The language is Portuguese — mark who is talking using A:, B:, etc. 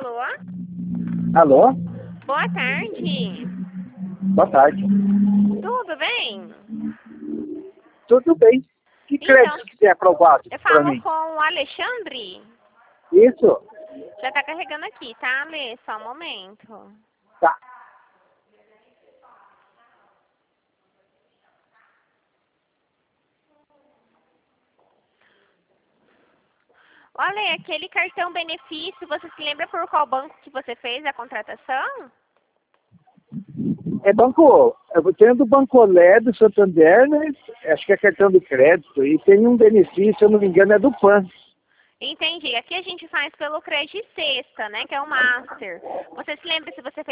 A: Alô?
B: Alô?
A: Boa tarde.
B: Boa tarde.
A: Tudo bem?
B: Tudo bem. Que crédito que você é aprovado
A: Eu
B: para
A: falo
B: mim?
A: com o Alexandre.
B: Isso?
A: Já tá carregando aqui, tá, Ale? Só um momento.
B: Tá.
A: Olha, aquele cartão benefício, você se lembra por qual banco que você fez a contratação?
B: É banco. Eu tenho do Bancolé, do Santander, né? Acho que é cartão de crédito. E tem um benefício, se eu não me engano, é do PAN.
A: Entendi. Aqui a gente faz pelo Credit Sexta, né? Que é o Master. Você se lembra se você fez